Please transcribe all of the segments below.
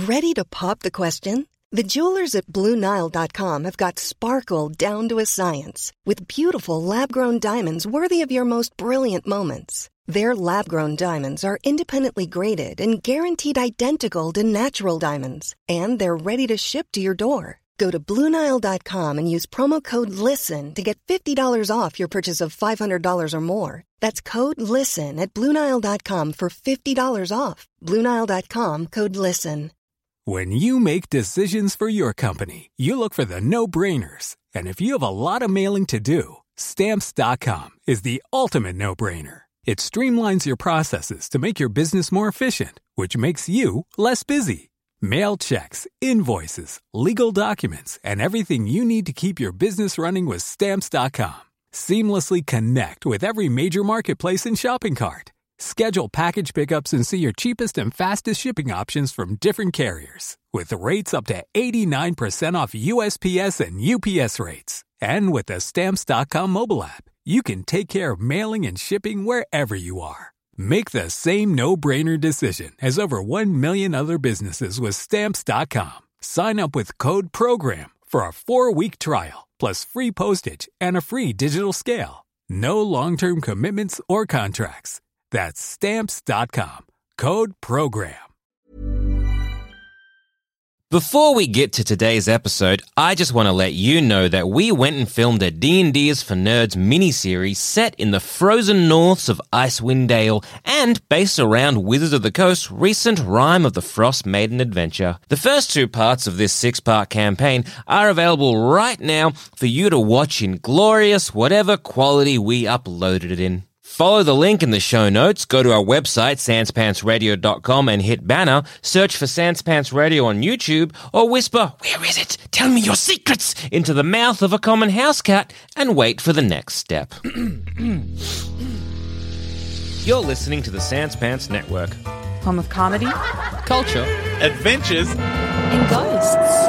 Ready to pop the question? The jewelers at BlueNile.com have got sparkle down to a science with beautiful lab-grown diamonds worthy of your most brilliant moments. Their lab-grown diamonds are independently graded and guaranteed identical to natural diamonds, and they're ready to ship to your door. Go to BlueNile.com and use promo code LISTEN to get $50 off your purchase of $500 or more. That's code LISTEN at BlueNile.com for $50 off. BlueNile.com, code LISTEN. When you make decisions for your company, you look for the no-brainers. And if you have a lot of mailing to do, Stamps.com is the ultimate no-brainer. It streamlines your processes to make your business more efficient, which makes you less busy. Mail checks, invoices, legal documents, and everything you need to keep your business running with Stamps.com. Seamlessly connect with every major marketplace and shopping cart. Schedule package pickups and see your cheapest and fastest shipping options from different carriers. With rates up to 89% off USPS and UPS rates. And with the Stamps.com mobile app, you can take care of mailing and shipping wherever you are. Make the same no-brainer decision as over 1 million other businesses with Stamps.com. Sign up with code PROGRAM for a 4-week trial, plus free postage and a free digital scale. No long-term commitments or contracts. That's Stamps.com. Code PROGRAM. Before we get to today's episode, I just want to let you know that we went and filmed a D&D is for Nerds miniseries set in the frozen norths of Icewind Dale and based around Wizards of the Coast's recent Rime of the Frost Maiden adventure. The first 2 parts of this 6-part campaign are available right now for you to watch in glorious whatever quality we uploaded it in. Follow the link in the show notes, go to our website, sanspantsradio.com, and hit banner, search for Sans Pants Radio on YouTube, or whisper, "Where is it? Tell me your secrets," into the mouth of a common house cat, and wait for the next step. You're listening to the Sans Pants Network. Home of comedy, Culture. Adventures. and ghosts.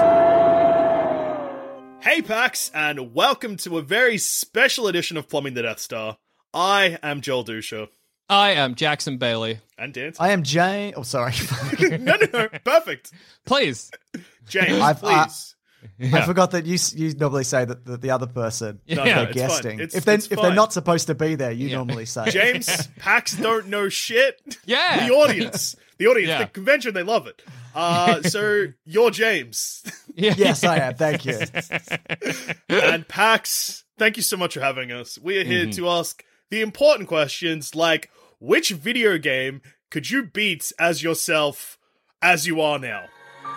Hey Pax, and welcome to a very special edition of Plumbing the Death Star. I am Joel Dusha. I am Jackson Bailey. And Dance. I am Jane. Oh, sorry. No, perfect. Please. James, please. I forgot that you normally say that the other person No, they're it's guesting. fine. If It's they're fine. not supposed to be there, you normally say. James, Pax don't know shit. Yeah. The audience, Yeah. the convention, they love it. So you're James. Yeah. Yes, I am. Thank you. And Pax, thank you so much for having us. We are here to ask the important questions like, which video game could you beat as yourself as you are now?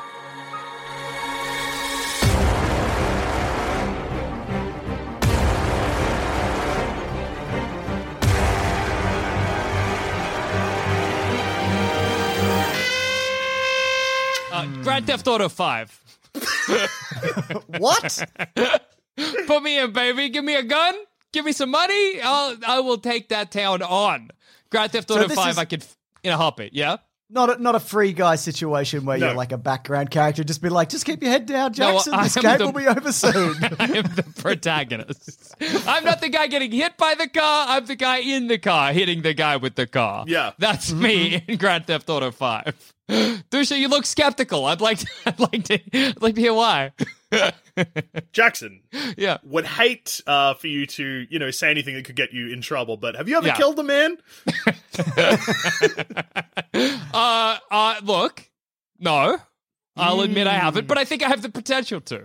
Grand Theft Auto 5. What? Put me in, baby. Give me a gun. Give me some money. I will take that town on. Grand Theft Auto this 5, is- I could, in a heartbeat, yeah? Not a free guy situation where No. you're like a background character. Just be like, just keep your head down, Jackson. I This am game the- will be over soon. I am the protagonist. I'm not the guy getting hit by the car. I'm the guy in the car hitting the guy with the car. Yeah. That's me in Grand Theft Auto 5. Dusha, you look skeptical. I'd like to hear why. Jackson, Yeah. would hate for you to, say anything that could get you in trouble, but have you ever Yeah. killed a man? Look, no. I'll admit I haven't, but I think I have the potential to.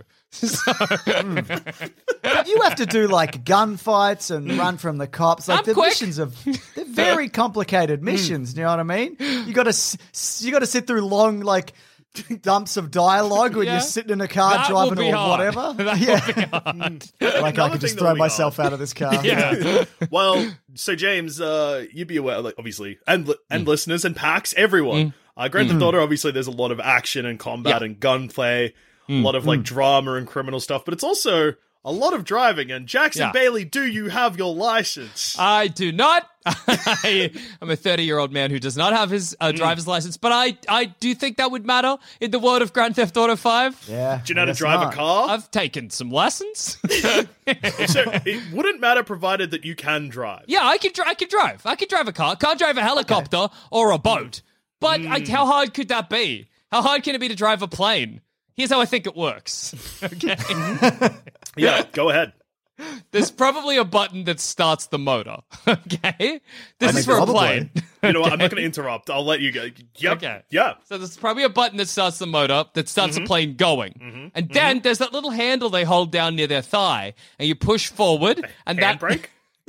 But you have to do like gunfights and run from the cops. Like I'm the quick. missions they're very complicated missions. You know what I mean? You got to sit through long like dumps of dialogue when Yeah. you're sitting in a car That will driving be or hard. whatever. That will be hard. Like I Another could just thing throw that'll be myself hard. out of this car. Yeah. Well, so James, you'd be aware, like, obviously, and listeners and PAX, everyone. Grand Theft Auto, obviously, there's a lot of action and combat Yeah. and gunplay, a lot of like drama and criminal stuff, but it's also a lot of driving. And Jackson Yeah. Bailey, do you have your license? I do not. I'm a 30-year-old man who does not have his driver's license, but I do think that would matter in the world of Grand Theft Auto 5. Yeah. Do you know how to I guess drive not. a car? I've taken some lessons. So it wouldn't matter provided that you can drive. Yeah, I could drive. I could drive a car. Can't drive a helicopter or a boat. But how hard could that be? How hard can it be to drive a plane? Here's how I think it works. Okay. Yeah, go ahead. There's probably a button that starts the motor. Okay. This is for probably. a plane. You know what? I'm not going to interrupt. I'll let you go. Yep. Okay. Yeah. So there's probably a button that starts the motor, that starts the plane going. And then there's that little handle they hold down near their thigh, and you push forward, and that Handbrake?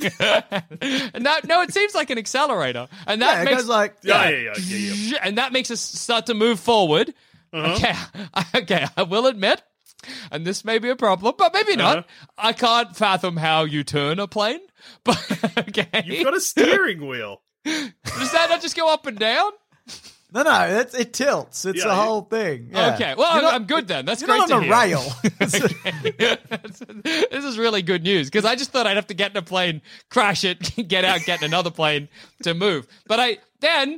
and that no, it seems like an accelerator, and that it makes goes like Yeah. and that makes us start to move forward. Okay, I will admit, and this may be a problem, but maybe not. I can't fathom how you turn a plane, but okay, You've got a steering wheel. does that not just go up and down? No, it tilts. It's Yeah, a whole thing. Yeah. Okay, well, You're not- I'm good then. That's You're great not to on a hear. rail. This is really good news because I just thought I'd have to get in a plane, crash it, get out, get in another plane to move. But then,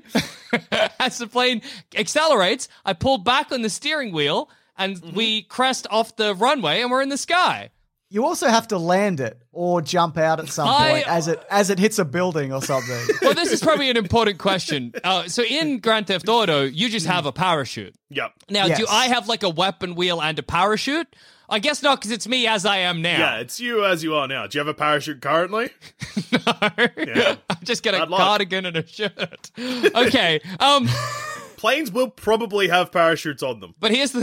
as the plane accelerates, I pull back on the steering wheel and we crest off the runway and we're in the sky. You also have to land it or jump out at some point as it hits a building or something. Well, this is probably an important question. So in Grand Theft Auto, you just have a parachute. Yep. Now, Yes. do I have like a weapon wheel and a parachute? I guess not, because it's me as I am now. Yeah, it's you as you are now. Do you have a parachute currently? Yeah. I've just got a Bad luck. cardigan and a shirt. Okay. Planes will probably have parachutes on them. But here's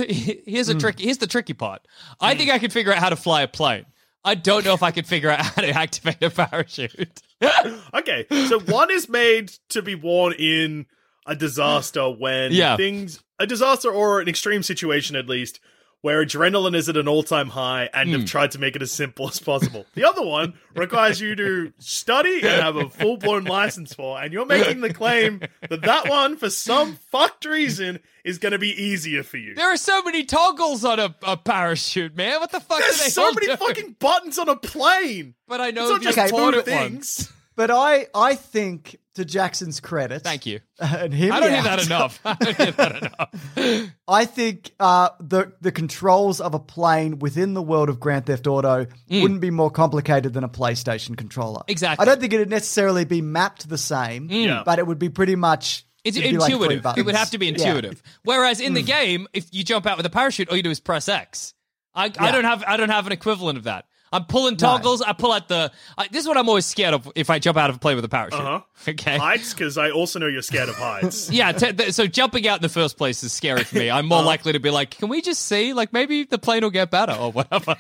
the tricky part. I think I could figure out how to fly a plane. I don't know if I could figure out how to activate a parachute. Okay, so one is made to be worn in a disaster when a disaster or an extreme situation at least, where adrenaline is at an all-time high and have tried to make it as simple as possible. The other one requires you to study and have a full-blown license for, and you're making the claim that one, for some fucked reason, is going to be easier for you. There are so many toggles on a parachute, man. What the fuck do they There's so all many do? fucking buttons on a plane! But I know It's not the just two important things. ones. But I think, to Jackson's credit, Thank you. and him I don't hear out, that enough. I don't hear that enough. I think the controls of a plane within the world of Grand Theft Auto wouldn't be more complicated than a PlayStation controller. Exactly. I don't think it'd necessarily be mapped the same, but it would be pretty much. It's it'd be like intuitive. three It would have to be buttons. intuitive. Whereas in the game, if you jump out with a parachute, all you do is press X. I don't have an equivalent of that. I'm pulling toggles. I pull out this is what I'm always scared of if I jump out of a plane with a parachute. Okay. Heights, because I also know you're scared of heights. Yeah, so jumping out in the first place is scary for me. I'm more likely to be like, can we just see? Like, maybe the plane will get better or whatever.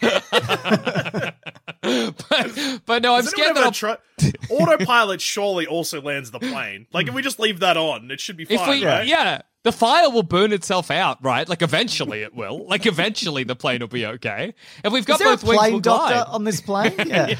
but no, I'm Does scared anyone that ever Autopilot surely also lands the plane. Like, if we just leave that on, it should be fine, right? the fire will burn itself out, right? Like, eventually it will. Like, eventually the plane will be okay. If we've got Is there both a wings, plane we'll doctor glide. on this plane? Yeah.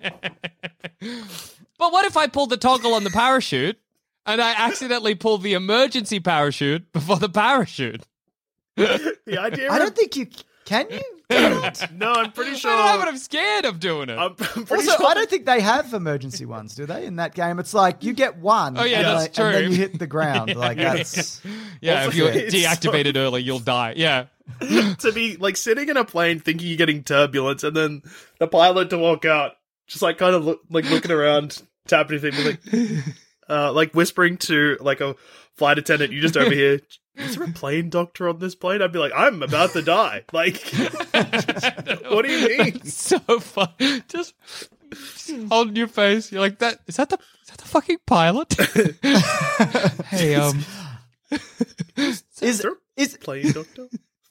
But what if I pull the toggle on the parachute and I accidentally pull the emergency parachute before the parachute? The idea I of- don't think you can. You? No, I'm pretty sure. I don't know, but I'm scared of doing it. I'm pretty Also, sure. I don't think they have emergency ones, do they? In that game, it's like you get one. Oh, yeah, and that's and then true. you hit the ground. Like that's. Yeah, Also, if you're it's deactivated early, you'll die. Yeah. to be like sitting in a plane thinking you're getting turbulence, and then the pilot to walk out, just like kind of looking around, tapping anything, like whispering to like a flight attendant. You just over here. Is there a plane doctor on this plane? I'd be like, I'm about to die. Like, what do you mean? So fun. Just holding your face. You're like, is that the fucking pilot? Hey, Is there a plane doctor?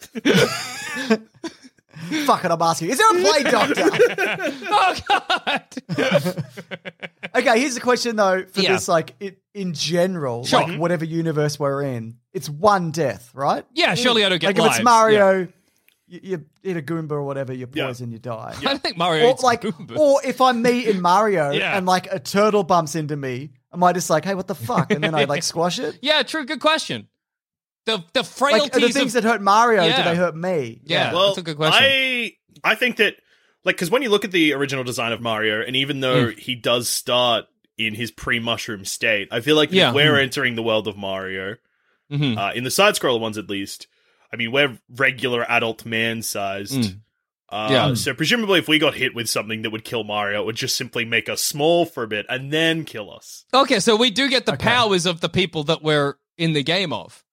Fuck it, I'm asking. Is there a plane doctor? Oh god. Okay, here's the question though. For Yeah. this, like in general, Sure. like whatever universe we're in, it's one death, right? Yeah, surely I don't get Like if lives. it's Mario, you eat a Goomba or whatever, you Yeah. poison, you die. I don't think Mario Or eats like, Goombas. or if I'm me in Mario Yeah. and like a turtle bumps into me, am I just like, hey, what the fuck? And then I like squash it. Yeah, true. Good question. The Like, frailties are the things of that hurt Mario, Yeah. do they hurt me? Yeah. Well, that's a good question. I think that, like, because when you look at the original design of Mario, and even though he does start in his pre-mushroom state, I feel like Yeah. if we're entering the world of Mario, Mhm. in the side-scroller ones at least, I mean, we're regular adult man-sized. Yeah. So presumably if we got hit with something that would kill Mario, it would just simply make us small for a bit and then kill us. Okay, so we do get the powers of the people that we're in the game of.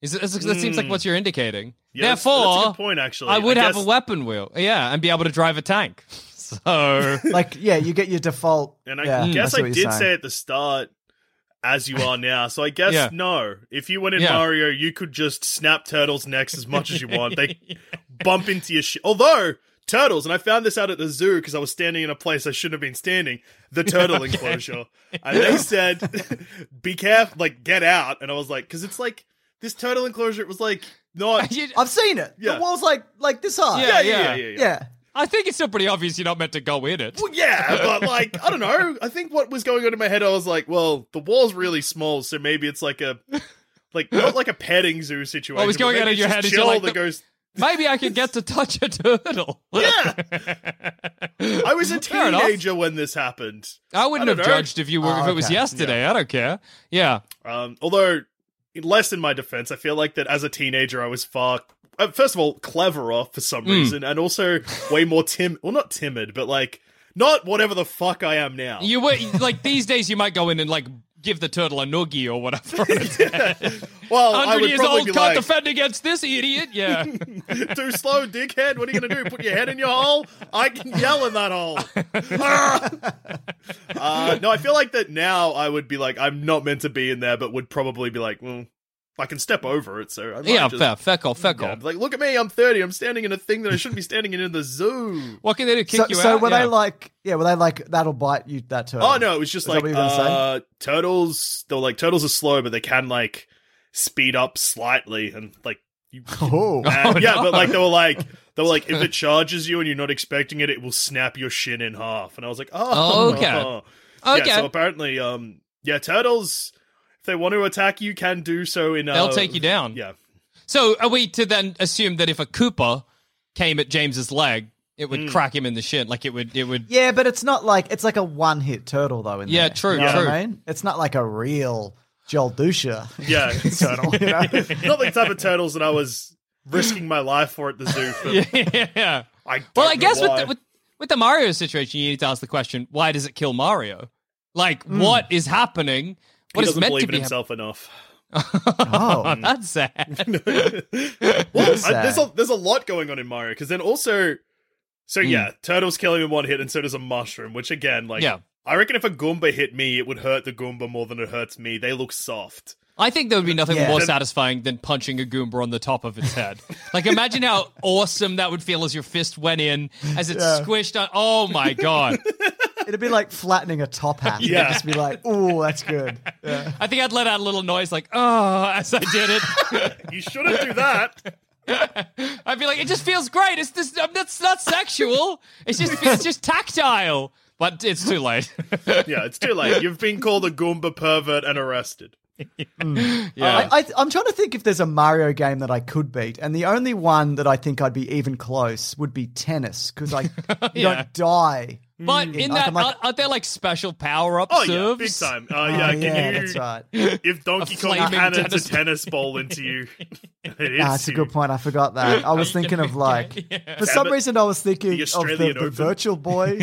That seems like what you're indicating. Yeah, that's a Therefore, good point, actually. I would I have guess- a weapon wheel. Yeah, and be able to drive a tank. So Like, yeah, you get your default. And I yeah, guess that's I what did you're saying. say at the start, as you are now. So I guess Yeah. no. If you went in Yeah. Mario, you could just snap Turtles' necks as much as you want. They bump into your shit. Although, Turtles, and I found this out at the zoo because I was standing in a place I shouldn't have been standing, the turtle enclosure. And they said, be careful, like, get out. And I was like, because it's like, this turtle enclosure, it was like, not... I've seen it. Yeah. The wall's like this high. Yeah. Yeah. I think it's still pretty obvious you're not meant to go in it. Well, yeah, but like, I don't know. I think what was going on in my head, I was like, well, the wall's really small, so maybe it's like not like a petting zoo situation. What was going but on maybe in your it's head just is you're chill like, that goes, Maybe I could get to touch a turtle. yeah. I was a Fair enough. teenager when this happened. I wouldn't I have don't know. judged if you were if it was okay. yesterday. I don't care. Yeah. Although, less in my defense, I feel like that as a teenager, I was far, first of all, cleverer for some reason, and also way more not timid, but like, not whatever the fuck I am now. You were like these days you might go in and like give the turtle a noogie or whatever. Well, I 100 would years probably old be can't like, defend against this idiot. Yeah. too slow, dickhead. What are you going to do? Put your head in your hole? I can yell in that hole. No, I feel like that now I would be like, I'm not meant to be in there, but would probably be like, well, I can step over it, so I might Yeah, just, fair call. yeah, like, look at me, I'm 30, I'm standing in a thing that I shouldn't be standing in the zoo. What can they do? Kick you So out? were Yeah. they like, that'll bite you, that turtle? Oh, no, it was just Is that like, what you were gonna say? turtles, they're like, turtles are slow, but they can, like, speed up slightly, and, like, you... Oh. And, yeah, no. but like they were like, if it charges you and you're not expecting it, it will snap your shin in half. And I was like, oh, Okay. Yeah, Okay. so apparently, turtles, if they want to attack you, can do so in. They'll take you down. Yeah, So are we to then assume that if a Koopa came at James's leg, it would crack him in the shin? Like it would. Yeah, but it's not like, it's like a one-hit turtle, though, in Yeah, there. true, You know true. what I mean? It's not like a real Joel Dusha yeah. turtle, you know? Not the type of turtles that I was risking my life for at the zoo. For. Yeah. I don't Well, I know guess why. with the Mario situation, you need to ask the question: why does it kill Mario? Like, what is happening? he What is doesn't meant believe to in be himself enough. Oh. That's sad. Well, sad. there's a lot going on in Mario because then also, so yeah, turtles kill him in one hit, and so does a mushroom. Which again, like, Yeah. I reckon if a Goomba hit me, it would hurt the Goomba more than it hurts me. They look soft. I think there would be nothing Yeah. more satisfying than punching a Goomba on the top of its head. Like, imagine how awesome that would feel as your fist went in, as it's squished on. Oh my god! It'd be like flattening a top hat. Yeah. It'd just be like, oh, that's good. Yeah. I think I'd let out a little noise like, oh, as I did it. You shouldn't do that. I'd be like, it just feels great. It's this. That's not sexual. It's just tactile. But it's too late. Yeah, it's too late. You've been called a Goomba pervert and arrested. Yeah. I'm trying to think if there's a Mario game that I could beat, and the only one that I think I'd be even close would be tennis, because you Yeah. don't die. But in Like, that, I'm like- aren't there like special power-up Oh yeah, serves? big time. Oh, Yeah, can yeah, you? that's right. If Donkey A Kong flaming cannons tennis a tennis ball into you, it That's a hits good you. point. I forgot that. I was thinking of like, for some Damn it. reason, I was thinking The of Australian the Open. Virtual Boy.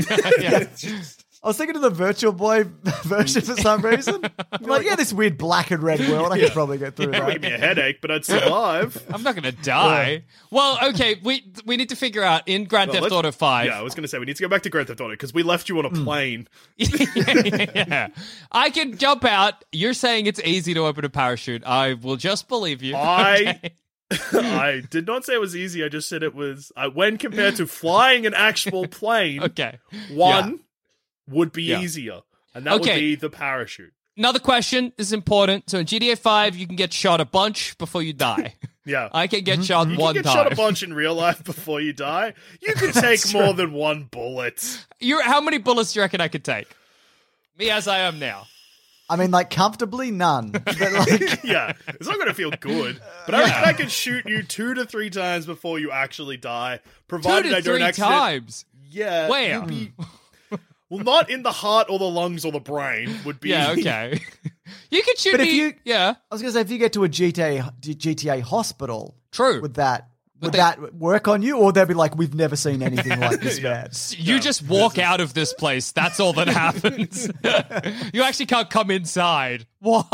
I was thinking of the Virtual Boy version for some reason. I'm like, yeah, this weird black and red world. I could probably get through Probably give me that. a headache, but I'd survive. I'm not going to die. Well, okay, we need to figure out in Grand Theft Let's- Auto 5. Yeah, I was going to say we need to go back to Grand Theft Auto because we left you on a plane. Yeah. I can jump out. You're saying it's easy to open a parachute. I will just believe you. Okay. I did not say it was easy. I just said it was when compared to flying an actual plane. Okay. One would be Yeah. easier, and that would Okay. be the parachute. Another question. This is important. So in GTA 5, you can get shot a bunch before you die. Yeah, I can get shot you one can get time. shot a bunch in real life before you die. You could take more than one bullet. How many bullets do you reckon I could take? Me as I am now. I mean, like, comfortably, none. But like, Yeah, it's not going to feel good. But I reckon I could shoot you 2 to 3 times before you actually die, 2 provided to I don't 3 accident. times. Yeah, Where? you'd be- well, not in the heart or the lungs or the brain. Would be Yeah, okay. You could shoot But if me. you- Yeah. I was going to say, if you get to a GTA hospital, True. with that, would that work on you? Or they'd be like, we've never seen anything like this, man. You just walk out of this place. That's all that happens. You actually can't come inside. What?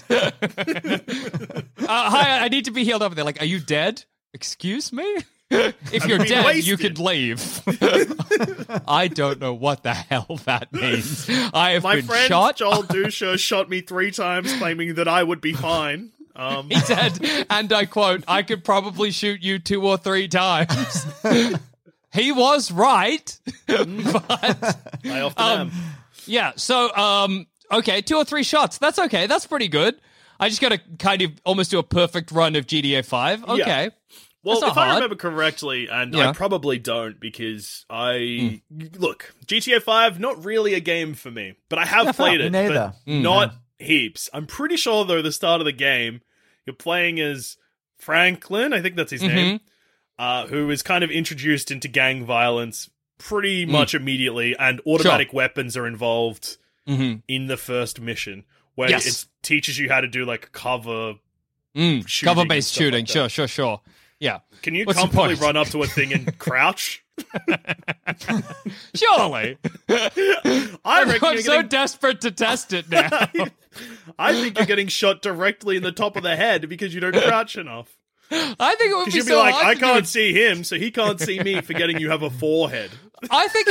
Hi, I need to be healed up. They're like, are you dead? Excuse me? If you're dead, wasted. you could leave. I don't know what the hell that means. I have My been friend shot. Joel Dusha shot me 3 times, claiming that I would be fine. He said, and I quote, I could probably shoot you 2 or 3 times. He was right. But I often am. yeah, so okay, 2 or 3 shots. That's okay. That's pretty good. I just got to kind of almost do a perfect run of GTA 5. Okay. Yeah. Well, That's not if I hard. remember correctly, and Yeah. I probably don't because look, GTA 5 not really a game for me, but I have played me it, neither. but not heaps. I'm pretty sure though the start of the game, you're playing as Franklin, I think that's his name, who is kind of introduced into gang violence pretty much immediately, and automatic weapons are involved in the first mission, where Yes. it teaches you how to do like cover shooting Cover-based and stuff shooting. like that. Sure. Yeah. Can you What's your comfortably point? run up to a thing and crouch? Surely. I reckon I'm you're so getting, desperate to test it now. I think you're getting shot directly in the top of the head because you don't crouch enough. I think it would Because be you'd be so like, hard I to can't do. see him, so he can't see me, forgetting you have a forehead. I think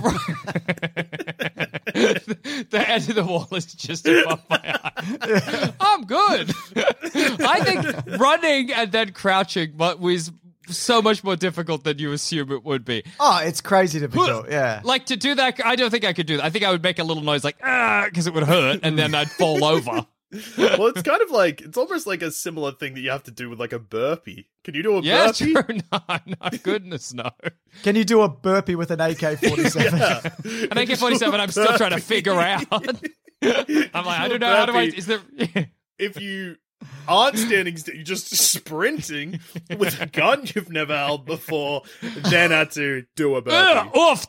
the edge of the wall is just above my eye. I'm good. I think running and then crouching was so much more difficult than you assume it would be. Oh, it's crazy difficult. Yeah. Like to do that, I don't think I could do that. I think I would make a little noise like, because it would hurt, and then I'd fall over. Well, it's kind of like, it's almost like a similar thing that you have to do with like a burpee. Can you do a Yeah, burpee? true. No, goodness, no. Can you do a burpee with an AK-47? Yeah. An AK-47, I'm still trying to figure out. I'm like, I don't know, how do I, is there... If you aren't standing still, you're just sprinting with a gun you've never held before, then had to do a burpee. Oof!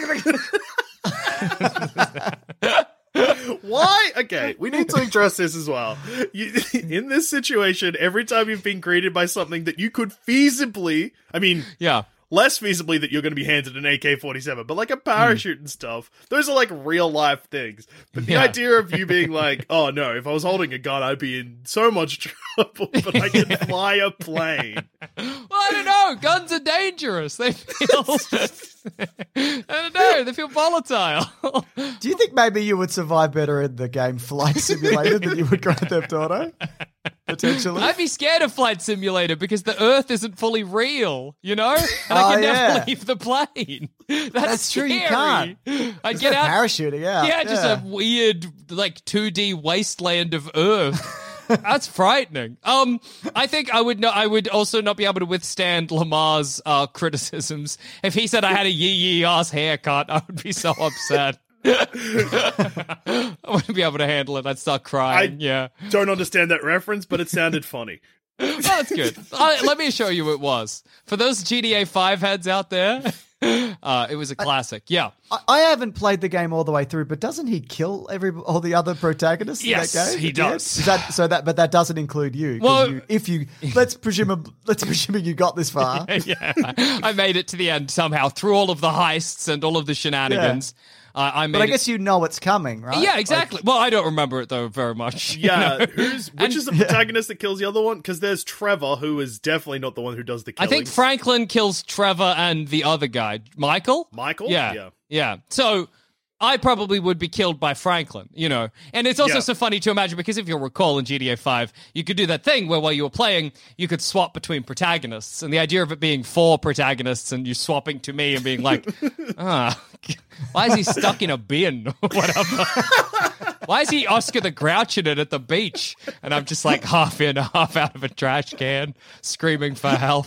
Why? Okay, we need to address this as well. In this situation, every time you've been greeted by something that you could feasibly, Yeah. less feasibly that you're going to be handed an AK-47, but like a parachute and stuff, those are like real life things. But the Yeah. idea of you being like, oh no, if I was holding a gun, I'd be in so much trouble, but I can fly a plane. Well, I don't know. Guns are dangerous. They feel... I don't know. They feel volatile. Do you think maybe you would survive better in the game Flight Simulator than you would Grand Theft Auto? Potentially. I'd be scared of Flight Simulator because the Earth isn't fully real, you know? And I Oh, can never yeah. leave the plane. That's true, you scary. can't. I'd Just get go out. parachuting out. Yeah, just a weird, like 2D wasteland of Earth. That's frightening. I think I would also not be able to withstand Lamar's criticisms. If he said I had a yee ass haircut, I would be so upset. I wouldn't be able to handle it. I'd start crying. Yeah. Don't understand that reference, but it sounded funny. Oh, that's good. Let me show you it was. For those GTA 5 heads out there, it was a classic. Yeah. I haven't played the game all the way through, but doesn't he kill all the other protagonists Yes, in that game? he at the end? does. Is that, but that doesn't include you. 'Cause Well- let's presuming you got this far. Yeah. I made it to the end somehow through all of the heists and all of the shenanigans. I made But I it- guess you know it's coming, right? Yeah, exactly. Well, I don't remember it though very much. you Yeah, know? which is the protagonist that kills the other one? Because there's Trevor, who is definitely not the one who does the I killing. think Franklin kills Trevor and the other guy, Michael. Michael? Yeah. So I probably would be killed by Franklin, you know. And it's also Yeah. so funny to imagine because if you'll recall in GTA 5, you could do that thing where while you were playing, you could swap between protagonists. And the idea of it being 4 protagonists and you swapping to me and being like, why is he stuck in a bin or whatever? Why is he Oscar the Grouch in it at the beach? And I'm just like half in, half out of a trash can, screaming for help.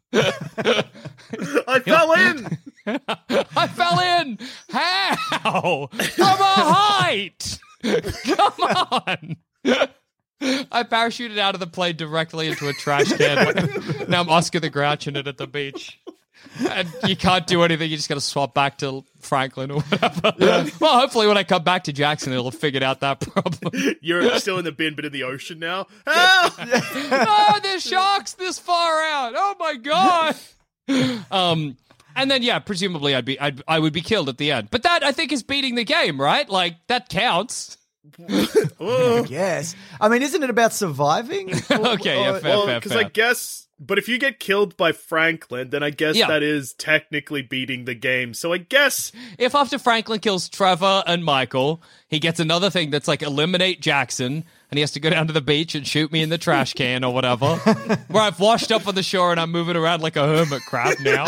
I fell in! I fell in! How? I'm a height! Come on! I parachuted out of the plane directly into a trash can. Now I'm Oscar the Grouch in it at the beach. And you can't do anything. You just got to swap back to Franklin or whatever. Yeah. Well, hopefully when I come back to Jackson, it'll have figured out that problem. You're still in the bin, but in the ocean now. Help! Oh, there's sharks this far out. Oh my god. And then presumably I would be killed at the end. But that I think is beating the game, right? Like that counts. Yes. I mean, isn't it about surviving? Okay, fair. Because I guess. But if you get killed by Franklin, then I guess that is technically beating the game. So I guess... If after Franklin kills Trevor and Michael, he gets another thing that's like eliminate Jackson, and he has to go down to the beach and shoot me in the trash can or whatever, where I've washed up on the shore and I'm moving around like a hermit crab now.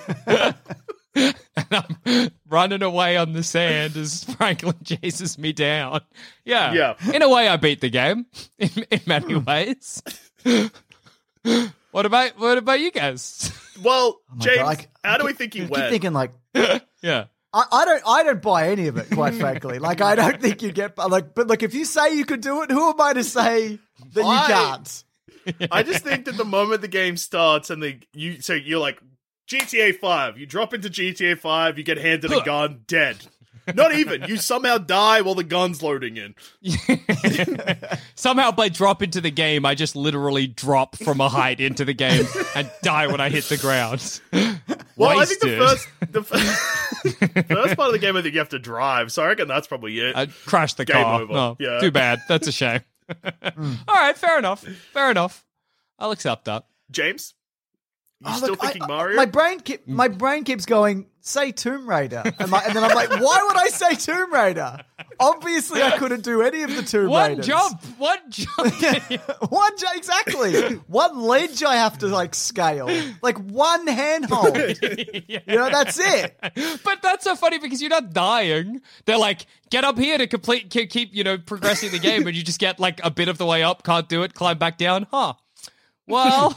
And I'm running away on the sand as Franklin chases me down. Yeah. In a way, I beat the game, in many ways. What about you guys? Well, James, God, how do we think he I went? keep thinking like, Yeah. I don't buy any of it, quite frankly. Like, I don't think you get like, but like, if you say you could do it, who am I to say that you can't? I just think that the moment the game starts and you're like GTA 5, you drop into GTA 5, you get handed a gun, dead. Not even. You somehow die while the gun's loading in. Somehow by drop into the game, I just literally drop from a height into the game and die when I hit the ground. Well, Wasted. I think the first part of the game, I think you have to drive, so I reckon that's probably it. I crashed the Game car. over. Oh, Yeah. Too bad. That's a shame. All right, fair enough. I'll accept that. James? You Oh, still look, thinking Mario? My brain keeps going, say Tomb Raider. And then I'm like, why would I say Tomb Raider? Obviously, I couldn't do any of the Tomb Raiders. One jump. Exactly. One ledge I have to, like, scale. Like, one handhold. You know, that's it. But that's so funny because you're not dying. They're like, get up here to keep progressing the game, and you just get, like, a bit of the way up, can't do it, climb back down. Huh. Well...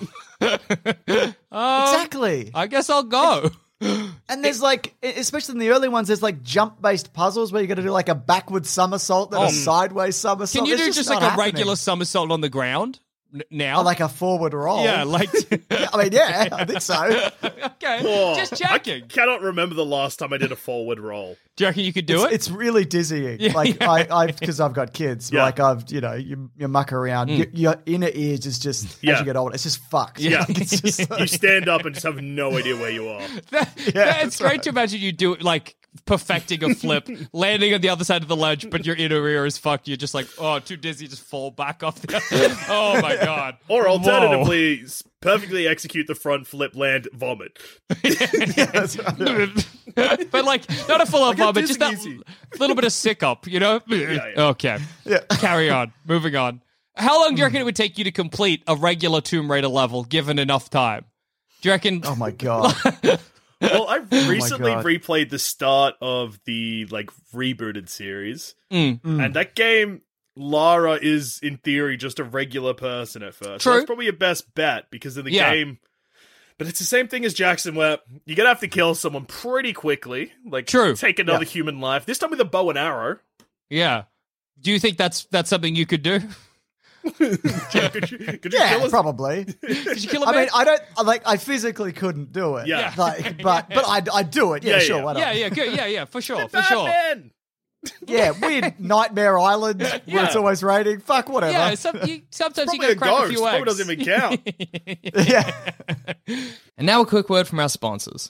Exactly. I guess I'll go. And there's like, especially in the early ones, there's like jump-based puzzles where you got to do like a backward somersault, then a sideways somersault. Can you It's do just not like a happening. regular somersault on the ground now? Oh, like a forward roll? Yeah, like... I mean, yeah, I think so. Okay, Oh, just checking. I cannot remember the last time I did a forward roll. Do you reckon you could do it? It's really dizzying. Yeah, like yeah. because I've got kids. Yeah. Like you muck around. Your inner ears is just as you get older, it's just fucked. Yeah. Like, it's just You stand up and just have no idea where you are. It's great to imagine you do it like perfecting a flip, landing on the other side of the ledge, but your inner ear is fucked. You're just like, oh, too dizzy, just fall back off the... Oh my god. Or alternatively, perfectly execute the front flip, land, vomit. that's right. But like, not a full-on get vomit, just that dizzy. little bit of sick up, you know? yeah. Okay. Yeah. Carry on. Moving on. How long do you reckon it would take you to complete a regular Tomb Raider level, given enough time? Do you reckon... Oh my god. Well, I recently God. replayed the start of the like rebooted series, Mm. and that game, Lara is in theory just a regular person at first. So True. that's probably your best bet because in the Yeah. game, but it's the same thing as Jackson, where you're gonna have to kill someone pretty quickly, like True. take another human life. This time with a bow and arrow. Yeah. Do you think that's something you could do? could you Yeah, kill us? probably. Could you kill a I man? mean, I physically couldn't do it. Yeah. Like, but I'd do it. Yeah, Yeah, sure. yeah. Why not? Yeah, good. Yeah, for sure, for sure. Batman! Yeah, weird Nightmare Island where it's always raining. Fuck, whatever. Yeah, sometimes you Probably gotta a crack a ghost. few eggs. Probably doesn't even count. Yeah. And now a quick word from our sponsors.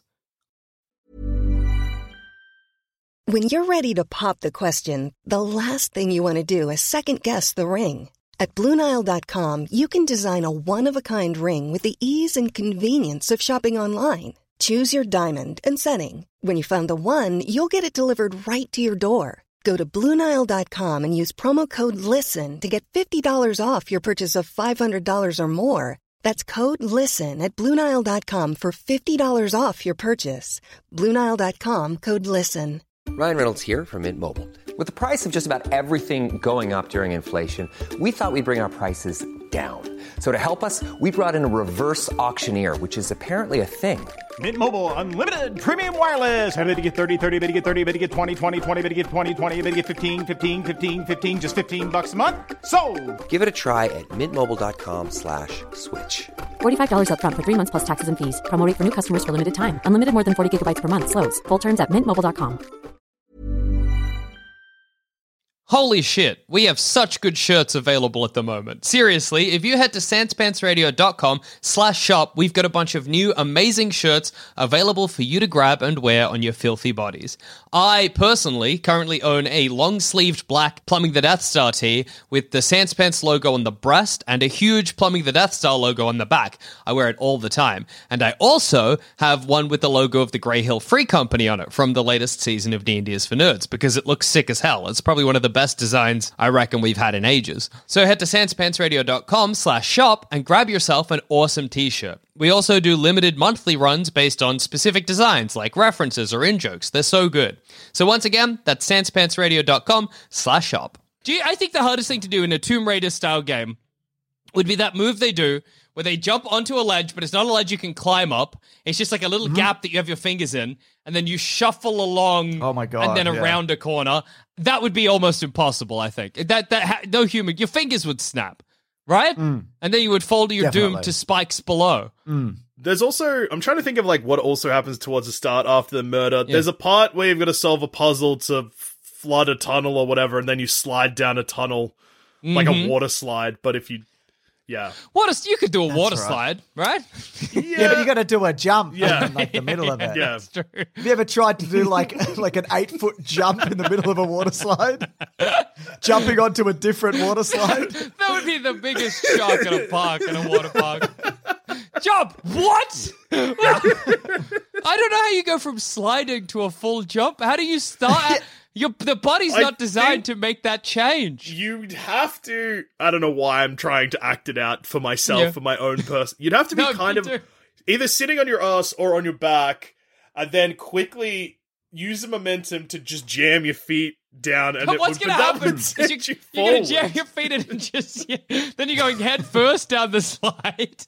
When you're ready to pop the question, the last thing you want to do is second-guess the ring. At BlueNile.com, you can design a one-of-a-kind ring with the ease and convenience of shopping online. Choose your diamond and setting. When you find the one, you'll get it delivered right to your door. Go to BlueNile.com and use promo code LISTEN to get $50 off your purchase of $500 or more. That's code LISTEN at BlueNile.com for $50 off your purchase. BlueNile.com, code LISTEN. Ryan Reynolds here from Mint Mobile. With the price of just about everything going up during inflation, we thought we'd bring our prices down. So to help us, we brought in a reverse auctioneer, which is apparently a thing. Mint Mobile Unlimited Premium Wireless. How to get 30, 30, bit to get 30, bit to get 20, 20, 20, bit to get 20, 20, bit to get 15, 15, 15, 15, just $15 a month? Sold! Give it a try at mintmobile.com/switch. $45 up front for 3 months plus taxes and fees. Promo rate for new customers for limited time. Unlimited more than 40 gigabytes per month. Slows full terms at mintmobile.com. Holy shit, we have such good shirts available at the moment. Seriously, if you head to sanspantsradio.com/shop, we've got a bunch of new amazing shirts available for you to grab and wear on your filthy bodies. I personally currently own a long-sleeved black Plumbing the Death Star tee with the Sanspants logo on the breast and a huge Plumbing the Death Star logo on the back. I wear it all the time. And I also have one with the logo of the Grey Hill Free Company on it from the latest season of D&D is for Nerds because it looks sick as hell. It's probably one of the best designs I reckon we've had in ages. So head to sanspantsradio.com/shop and grab yourself an awesome t-shirt. We also do limited monthly runs based on specific designs like references or in-jokes. They're so good. So once again, that's sanspantsradio.com/shop. I think the hardest thing to do in a Tomb Raider style game would be that move they do where they jump onto a ledge, but it's not a ledge you can climb up. It's just like a little gap that you have your fingers in, and then you shuffle along Oh my God, and then yeah. around a corner. That would be almost impossible, I think. No human, your fingers would snap, right? And then you would fall to your doom Definitely. to spikes below. There's also, I'm trying to think of like what also happens towards the start after the murder. There's a part where you've got to solve a puzzle to flood a tunnel or whatever, and then you slide down a tunnel like a water slide. But if you, You could do a water right. slide, right? Yeah, but you got to do a jump Yeah. in like the middle of it. yeah, That's true. Have you ever tried to do like an 8-foot jump in the middle of a water slide? Jumping onto a different water slide? That would be the biggest shock in a park, in a water park. Jump! What? I don't know how you go from sliding to a full jump. How do you start? The body's I not designed think to make that change. you'd have to. I don't know why I'm trying to act it out for myself, for my own person. You'd have to be No, kind you of do. either sitting on your ass or on your back, and then quickly use the momentum to just jam your feet down. And But what's going going to to happen? Send Is you you're going forward. to jam your feet in and just... then you're going head first down the slide.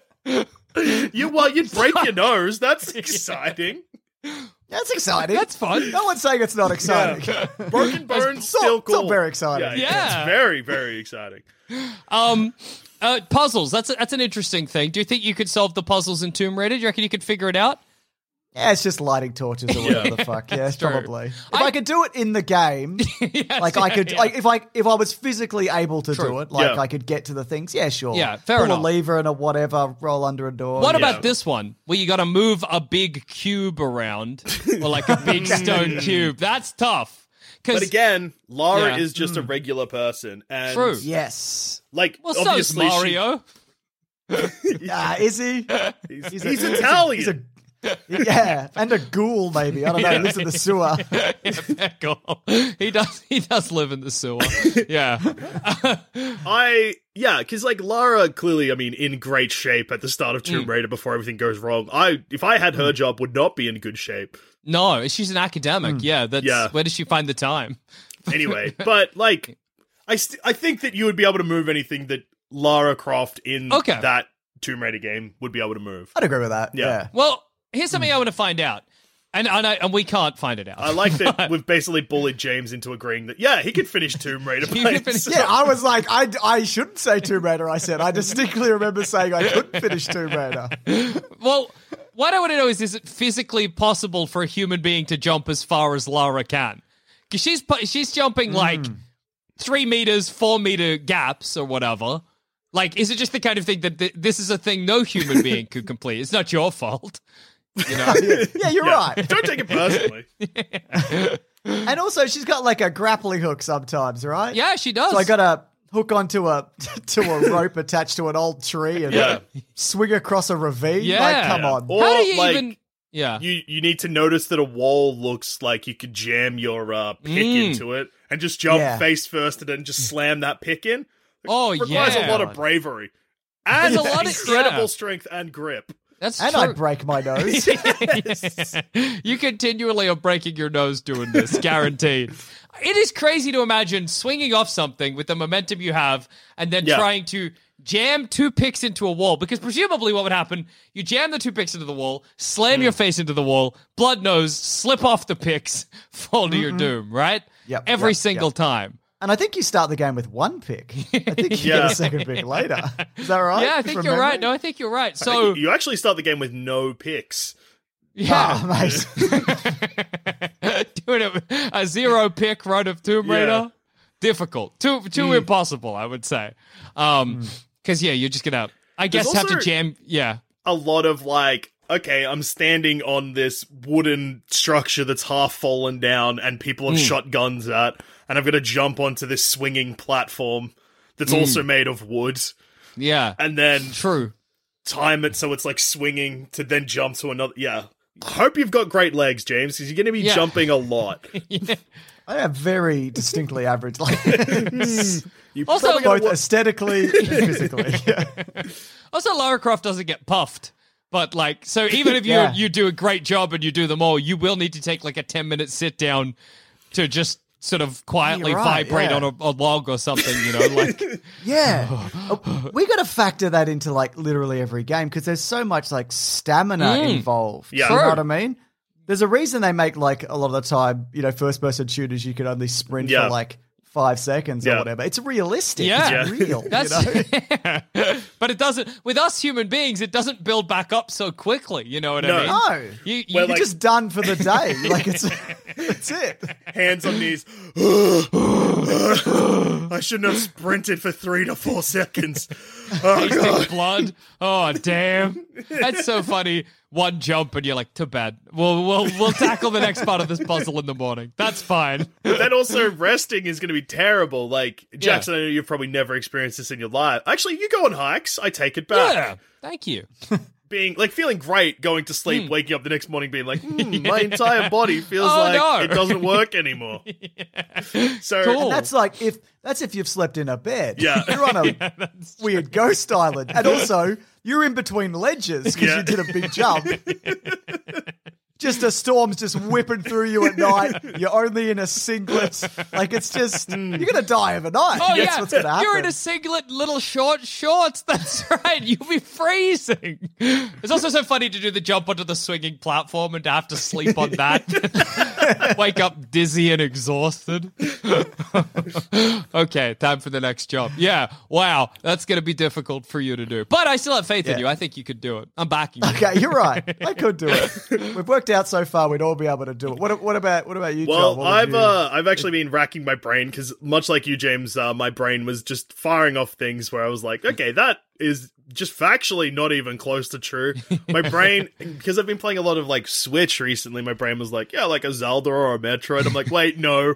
You'd break your nose. That's exciting. That's exciting. That's fun. No one's saying it's not exciting. Broken bones, still It's all cool. very exciting. Yeah. It's very, very exciting. Puzzles. That's an interesting thing. Do you think you could solve the puzzles in Tomb Raider? Do you reckon you could figure it out? Yeah, it's just lighting torches or whatever the fuck. Yeah, true. probably. If I could do it in the game, Yes, like I could, yeah. like if I was physically able to do it, like Yeah. I could get to the things. Yeah, sure. Yeah, fair Pull enough. a lever and a whatever, roll under a door. What Yeah. about this one, where you got to move a big cube around, or like a big stone cube? That's tough. But again, Lara Yeah. is just a regular person. And True. Yes. like, Well, so's obviously, Mario. Is he? he's Italian. Yeah, and a ghoul maybe. I don't know. He lives in the sewer. Pickle. He does live in the sewer. Yeah. Because like Lara clearly, I mean, in great shape at the start of Tomb Raider before everything goes wrong. If I had her job, would not be in good shape. No, she's an academic. Yeah, where does she find the time? Anyway, but like, I think that you would be able to move anything that Lara Croft in that Tomb Raider game would be able to move. I'd agree with that. Yeah. Well, here's something I want to find out. And we can't find it out. I like that we've basically bullied James into agreing that, he could finish Tomb Raider. Yeah, I was like, I shouldn't say Tomb Raider, I said. I distinctly remember saying I couldn't finish Tomb Raider. Well, what I want to know is it physically possible for a human being to jump as far as Lara can? Because she's jumping like 3 meters, 4 meter gaps or whatever. Like, is it just the kind of thing that this is a thing no human being could complete? It's not your fault. You know? Yeah, you're right. Don't take it personally. And also, she's got like a grappling hook sometimes, right? Yeah, she does. So I got to hook onto a rope attached to an old tree and swing across a ravine. Yeah. Like, come on. Or, How do you like, even... Yeah. You need to notice that a wall looks like you could jam your pick into it and just jump face first and then just slam that pick in. It requires a lot of bravery. And There's a lot of- incredible strength and grip. That's And true. I'd break my nose. You continually are breaking your nose doing this, guaranteed. It is crazy to imagine swinging off something with the momentum you have and then trying to jam 2 picks into a wall, because presumably what would happen, you jam the 2 picks into the wall, slam your face into the wall, blood nose, slip off the picks, fall to your doom, right? Yep, Every yep, single time. And I think you start the game with 1 pick. I think you get a second pick later. Is that right? Yeah, I think you're right. No, I think you're right. So you actually start the game with no picks. yeah. Oh, mate. Doing it with a 0 pick run of Tomb Raider. Yeah. Difficult. Too impossible, I would say. Because, you're just going to, I guess, have to also jam. Yeah. A lot of like, okay, I'm standing on this wooden structure that's half fallen down and people have shot guns at, and I'm going to jump onto this swinging platform that's also made of wood. Yeah. And then True. time it so it's like swinging to then jump to another. Yeah. I hope you've got great legs, James, because you're going to be jumping a lot. I have very distinctly average legs. You Also, probably gotta Both aesthetically and physically. Yeah. Also, Lara Croft doesn't get puffed. But, like, so even if you do a great job and you do them all, you will need to take, like, a 10-minute sit-down to just sort of quietly vibrate on a log or something, like... Yeah. We got to factor that into, like, literally every game, because there's so much, like, stamina involved. Yeah. You know what I mean? There's a reason they make, like, a lot of the time, first-person shooters, you can only sprint for, like, 5 seconds or whatever. It's realistic. Yeah. It's real. That's, but it doesn't, with us human beings, it doesn't build back up so quickly. You know what I mean? No. You're like- just done for the day. Like, that's it. hands on knees. I shouldn't have sprinted for 3 to 4 seconds. Oh, Tasting God. blood. Oh, damn. That's so funny. One jump and you're like, too bad. We'll tackle the next part of this puzzle in the morning. That's fine. But then also resting is going to be terrible. Like, Jackson, I know you've probably never experienced this in your life. Actually, you go on hikes. I take it back. Yeah. Thank you. Feeling great, going to sleep, waking up the next morning being like, my entire body feels like it doesn't work anymore. So Cool. And that's like if you've slept in a bed. Yeah. You're on a weird ghost island. And also, you're in between ledges because you did a big jump. Just a storm's just whipping through you at night. You're only in a singlet. Like, it's just, you're going to die overnight. Oh, That's what's going to happen. You're in a singlet, little shorts. That's right. You'll be freezing. It's also so funny to do the jump onto the swinging platform and to have to sleep on that. Wake up dizzy and exhausted. Okay, time for the next jump. Yeah, wow. That's going to be difficult for you to do. But I still have faith in you. I think you could do it. I'm backing you. Okay, you're right. I could do it. We've worked out so far we'd all be able to do it. What about you, Joel? Well, I've actually been racking my brain because much like you, James, my brain was just firing off things where I was like, okay, that is just factually not even close to true. My brain, because I've been playing a lot of like Switch recently, my brain was like, yeah, like a Zelda or a Metroid. I'm like, wait, no.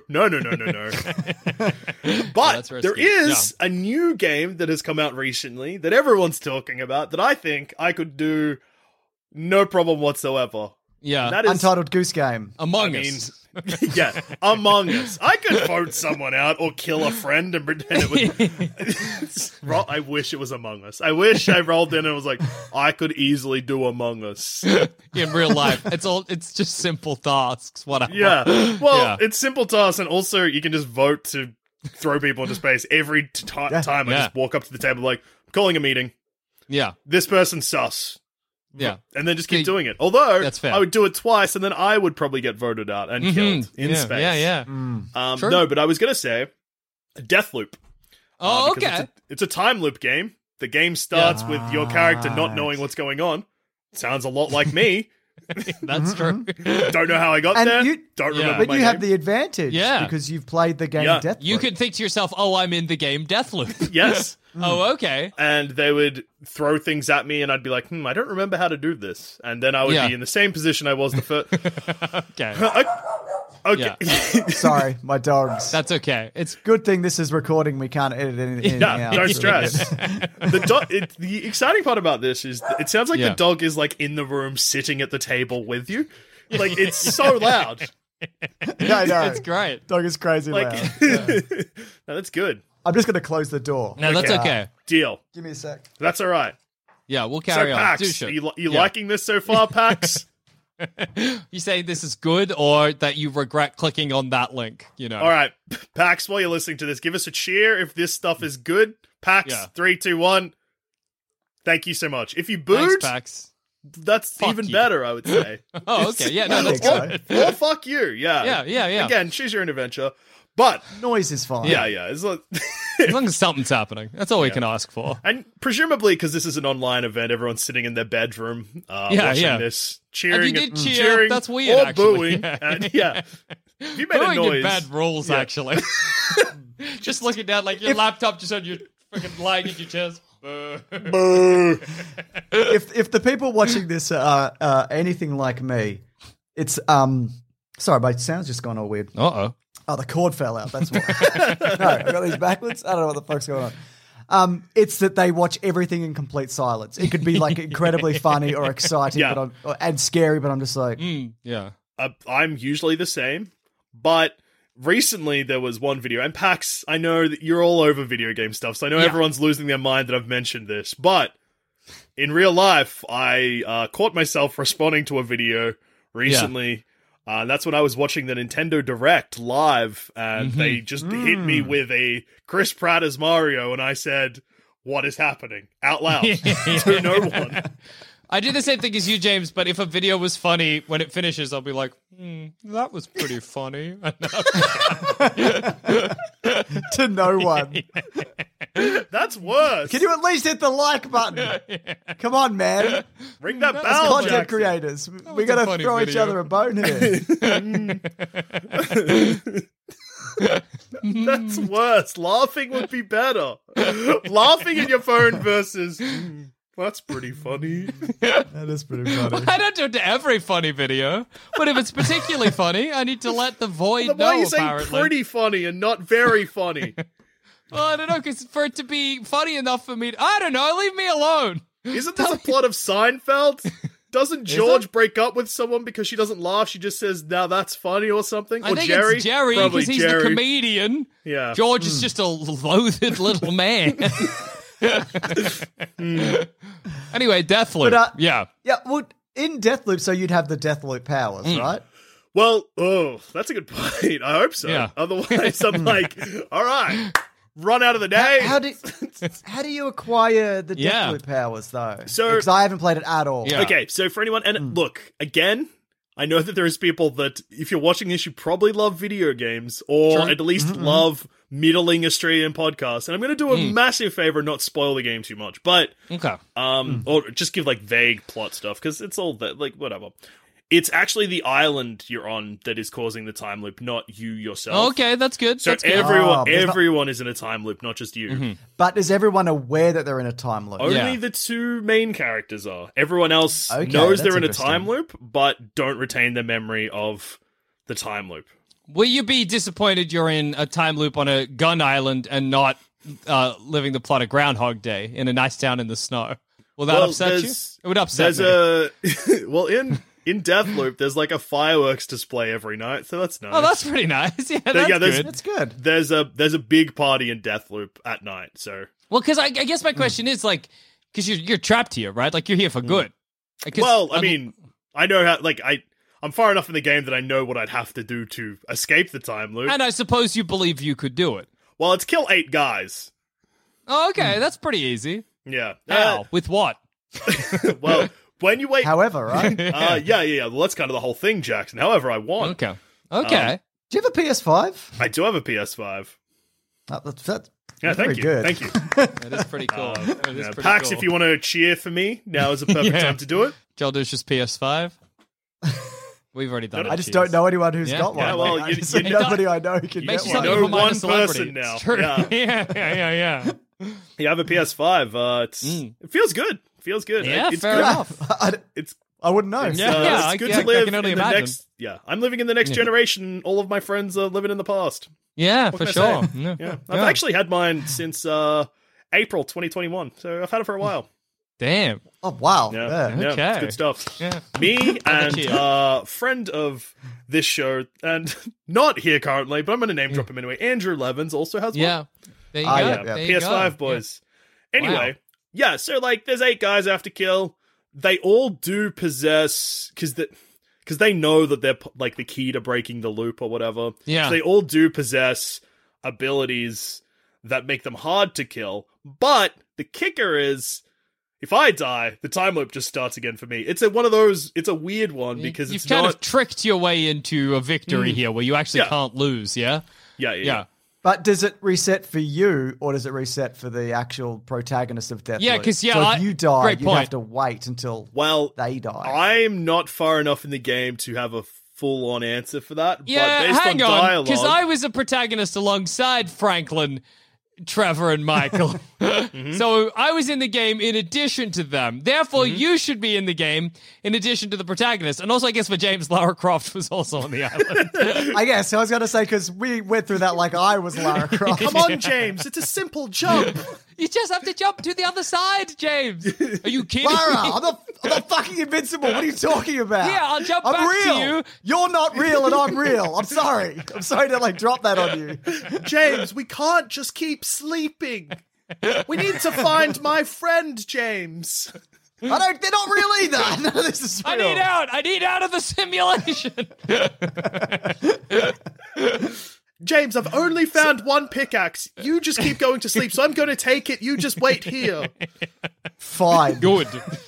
But there is a new game that has come out recently that everyone's talking about that I think I could do no problem whatsoever. Yeah. And that is Untitled Goose Game. Among Us. Yeah, Among Us. I could vote someone out or kill a friend and pretend it was... I wish it was Among Us. I wish I rolled in and was like, I could easily do Among Us. In real life. It's just simple tasks. Whatever. Yeah. Well, it's simple tasks, and also you can just vote to throw people into space every time I just walk up to the table like, I'm calling a meeting. Yeah. This person's sus. Yeah. And then just keep doing it. Although, That's fair. I would do it twice, and then I would probably get voted out and killed in space. Yeah. True. No, but I was going to say Deathloop. Oh, because okay. It's a time loop game. The game starts with your character not knowing what's going on. Sounds a lot like me. That's true. Don't know how I got And there. you- Don't remember But my you name. have the advantage because you've played the game Deathloop. You could think to yourself, oh, I'm in the game Deathloop. Yes. Oh, okay. And they would throw things at me, and I'd be like, I don't remember how to do this. And then I would be in the same position I was the first. Okay. Okay. Sorry, my dogs. That's okay. It's Good thing this is recording. We can't edit anything Yeah, out. don't stress. The exciting part about this is it sounds like the dog is like in the room sitting at the table with you. Like, it's so loud. Yeah, I know. It's great. Dog is crazy Like, loud. no, that's good. I'm just going to close the door. No, that's okay. Deal. Give me a sec. That's all right. Yeah, we'll carry So, on. Pax, Do shit. you liking this so far, Pax? You saying this is good or that you regret clicking on that link, All right, Pax, while you're listening to this, give us a cheer if this stuff is good. Pax, Yeah. 3, 2, 1. Thank you so much. If you booed, Thanks, Pax. that's Fuck even you. better, I would say. Oh, okay. Yeah, no, I that's think good. so. Or fuck you, yeah. Yeah. Again, choose your own adventure. But, Noise is fine. yeah. It's like, As long as something's happening. That's all we can ask for. and presumably, because this is an online event, everyone's sitting in their bedroom watching this, cheering, And you did cheer. cheering That's weird, or actually. booing. Yeah. And, if you made Booing a in noise... bad rules, actually. Just looking down, like your laptop just on your freaking lying in your chest. Boo. If the people watching this are anything like me, it's sorry, my sound's just gone all weird. Uh-oh. Oh, the cord fell out. That's why. No, I got these backwards. I don't know what the fuck's going on. It's that they watch everything in complete silence. It could be like incredibly funny or exciting, Yeah. and scary, but I'm just like, Yeah. I'm usually the same, but recently there was one video, and Pax, I know that you're all over video game stuff, so I know everyone's losing their mind that I've mentioned this, but in real life, I caught myself responding to a video recently. That's when I was watching the Nintendo Direct live, and they just hit me with a Chris Pratt as Mario, and I said, "What is happening?" out loud to no one. I do the same thing as you, James, but if a video was funny, when it finishes, I'll be like, that was pretty funny. to no one. That's worse. Can you at least hit the like button? Come on, man. Ring that As bell, content Jackson. creators, we was a got to funny throw each video. other a bone here. That's worse. Laughing would be better. Laughing in your phone versus that's pretty funny. That is pretty funny. I don't do it to every funny video, but if it's particularly funny, I need to let the void Why know, are you saying apparently. pretty funny and not very funny? Well, I don't know, because for it to be funny enough for me, I don't know, leave me alone. Isn't this a plot of Seinfeld? Doesn't George break up with someone because she doesn't laugh? She just says, "Now that's funny" or something. I Or think Jerry? it's Jerry, Probably because he's Jerry. the comedian. Yeah. George is just a loathed little man. Anyway, Deathloop. But, yeah. Yeah, well, in Deathloop, so you'd have the Deathloop powers, right? Well, that's a good point. I hope so. Yeah. Otherwise, I'm like, all right, run out of the day. How do you acquire the Yeah. Deathloop powers, though? So- because I haven't played it at all. Yeah. Okay, so for anyone, and look, again, I know that there is people that, if you're watching this, you probably love video games, or Sure. at least love middling Australian podcasts. And I'm going to do a massive favor and not spoil the game too much, but, Okay. or just give, like, vague plot stuff, because it's all that, like, whatever. It's actually the island you're on that is causing the time loop, not you yourself. Okay, that's good. So That's good. everyone is in a time loop, not just you. But is everyone aware that they're in a time loop? Only Yeah. the two main characters are. Everyone else Okay, knows they're that's in a interesting. time loop, but don't retain their memory of the time loop. Will you be disappointed you're in a time loop on a gun island and not living the plot of Groundhog Day in a nice town in the snow? Will that upset you? there's- It would upset There's me. a well in Deathloop, there's like a fireworks display every night, so that's nice. Oh, that's pretty nice. Yeah, that's there's- good. That's good. There's a big party in Deathloop at night, so Well, because I guess my question is like, because you're trapped here, right? Like you're here for good. 'Cause well, I mean, I know how I'm far enough in the game that I know what I'd have to do to escape the time loop. and I suppose you believe you could do it. Well, it's kill 8 guys. Oh, okay, that's pretty easy. Yeah. How? With what? Well, when you wait However, right? yeah. Well, that's kind of the whole thing, Jackson. However I want. Okay. Okay. Do you have a PS5? I do have a PS5. That's Yeah, very thank you. good. Thank you. That is pretty cool. That is Yeah, pretty Pax, cool. if you want to cheer for me, now is a perfect Yeah. time to do it. Joel Douche's PS5. We've already done it. I just don't know anyone who's Yeah. got one. Yeah, well, Like, I you- just you- nobody I know who can Makes get you one. sound like know a minor one celebrity. person now. It's true. Yeah. yeah. You have a PS5. It feels good. Feels good. Yeah, it's fair good. enough. It's I wouldn't know. It's, Yeah, it's good I to live can only in the imagine. next. Yeah, I'm living in the next generation. All of my friends are living in the past. Yeah, What for can I sure. say? Yeah. Yeah, I've actually had mine since April 2021, so I've had it for a while. Damn. Oh wow. Yeah, yeah, Okay. it's good stuff. Yeah. Me and you. friend of this show, and not here currently, but I'm going to name drop him anyway. Andrew Levins also has one. Yeah. There you Ah, go. yeah, There you PS5 go. boys. Yeah. Anyway, Wow. yeah, so like there's 8 guys I have to kill. They all do possess because they know that they're like the key to breaking the loop or whatever. Yeah. So they all do possess abilities that make them hard to kill, But the kicker is, if I die, the time loop just starts again for me. It's a weird one because You've it's kind not... of tricked your way into a victory here where you actually can't lose, yeah? Yeah. But does it reset for you, or does it reset for the actual protagonist of Deathloop? Yeah, because, so if you die, great you point. have to wait until they die. I'm not far enough in the game to have a full-on answer for that. Yeah, but based hang on on, dialogue, because I was a protagonist alongside Franklin, Trevor, and Michael. So I was in the game in addition to them. Therefore, you should be in the game in addition to the protagonist. And also, I guess for James, Lara Croft was also on the island. I guess. I was going to say, because we went through that like I was Lara Croft. Come on, James. It's a simple jump. You just have to jump to the other side, James. Are you kidding Lara, me? I'm not fucking invincible. What are you talking about? Yeah, I'll jump I'm back real. to you. You're not real and I'm real. I'm sorry. I'm sorry to like drop that on you. James, we can't just keep sleeping. We need to find my friend, James. They're not real either. None of this is real. I need out of the simulation. James, I've only found one pickaxe. You just keep going to sleep, so I'm going to take it. You just wait here. Fine. Good.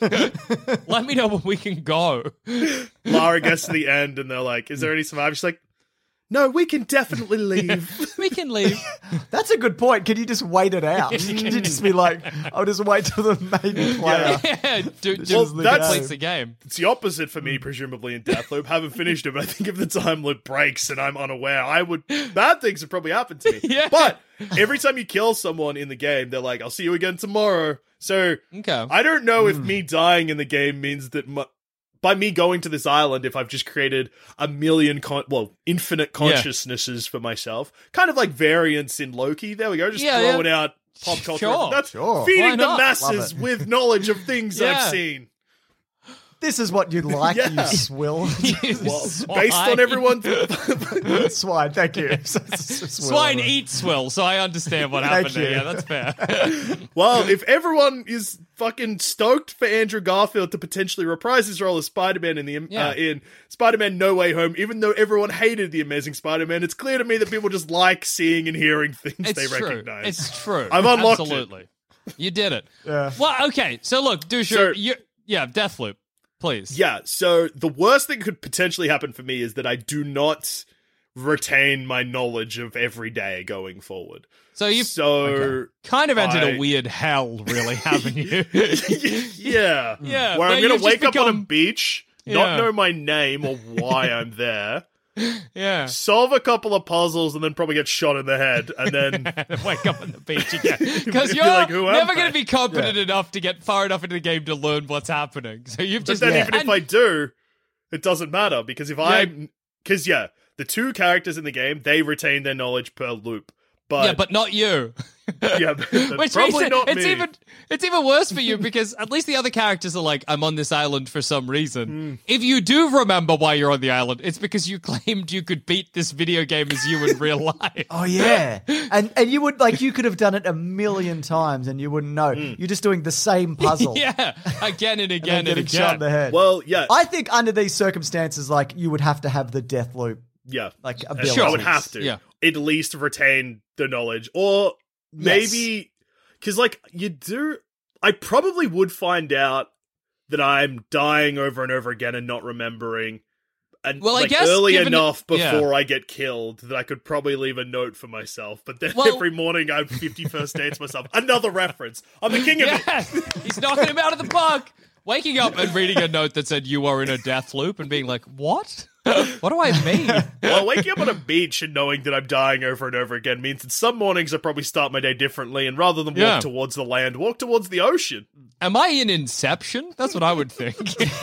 Let me know when we can go. Lara gets to the end and they're like, is there any survivors? She's like, no, we can definitely leave. We can leave. That's a good point. Can you just wait it out? Can you just be like, I'll just wait till the main player. Yeah, Well, that's- plays the game. It's the opposite for me, presumably, in Deathloop. Haven't finished it, but I think if the time loop breaks and I'm unaware, bad things have probably happened to me. Yeah. But every time you kill someone in the game, they're like, I'll see you again tomorrow. So Okay. I don't know if me dying in the game means that by me going to this island, if I've just created a million, infinite consciousnesses for myself, kind of like variants in Loki. There we go, just throwing out pop culture. Sure. That's Sure. feeding Why the not? masses with knowledge of things Yeah. I've seen. This is what you'd like, Yeah. you swill. Well, based on everyone's... Swine, thank you. Swine eat swill, so I understand what happened Thank there. you. Yeah, that's fair. Well, if everyone is fucking stoked for Andrew Garfield to potentially reprise his role as Spider-Man in Spider-Man No Way Home, even though everyone hated the Amazing Spider-Man, it's clear to me that people just like seeing and hearing things they It's true. recognize. It's true. I've unlocked it. Absolutely. You did it. Yeah. Well, okay. So look, Dusha, Deathloop, please. Yeah, so the worst thing could potentially happen for me is that I do not retain my knowledge of every day going forward. So you've kind of entered a weird hell, really, haven't you? Yeah. Yeah, Where but I'm going you've to wake just up on a become- beach, Yeah. not know my name or why I'm there, Yeah. solve a couple of puzzles, and then probably get shot in the head, and then... Wake up on the beach again. Because Be you're like, who am never I? going to be competent enough to get far enough into the game to learn what's happening. So you've But just... then even if and- I do, it doesn't matter, because if the two characters in the game, they retain their knowledge per loop. but not you. Yeah, Which probably makes not it's me. even worse for you because at least the other characters are like, I'm on this island for some reason. Hmm. If you do remember why you're on the island, it's because you claimed you could beat this video game as you in real life. Oh yeah, and you would you could have done it a million times and you wouldn't know. You're just doing the same puzzle. Yeah, again and again and and getting shot in the again. head. Well, yeah. I think under these circumstances, you would have to have the death loop, Yeah. abilities. Sure, I would have to. Yeah. At least retain the knowledge. Or maybe... Because, you do... I probably would find out that I'm dying over and over again and not remembering. And, Well, I guess early given enough it- yeah. before I get killed that I could probably leave a note for myself. But then Well- every morning I 51st dates myself. Another reference. I'm the king of it. Yes, he's knocking him out of the park. Waking up and reading a note that said you are in a death loop and being like, what? What do I mean? Well, waking up on a beach and knowing that I'm dying over and over again means that some mornings I probably start my day differently, and rather than walk towards the land, walk towards the ocean. Am I in Inception? That's what I would think.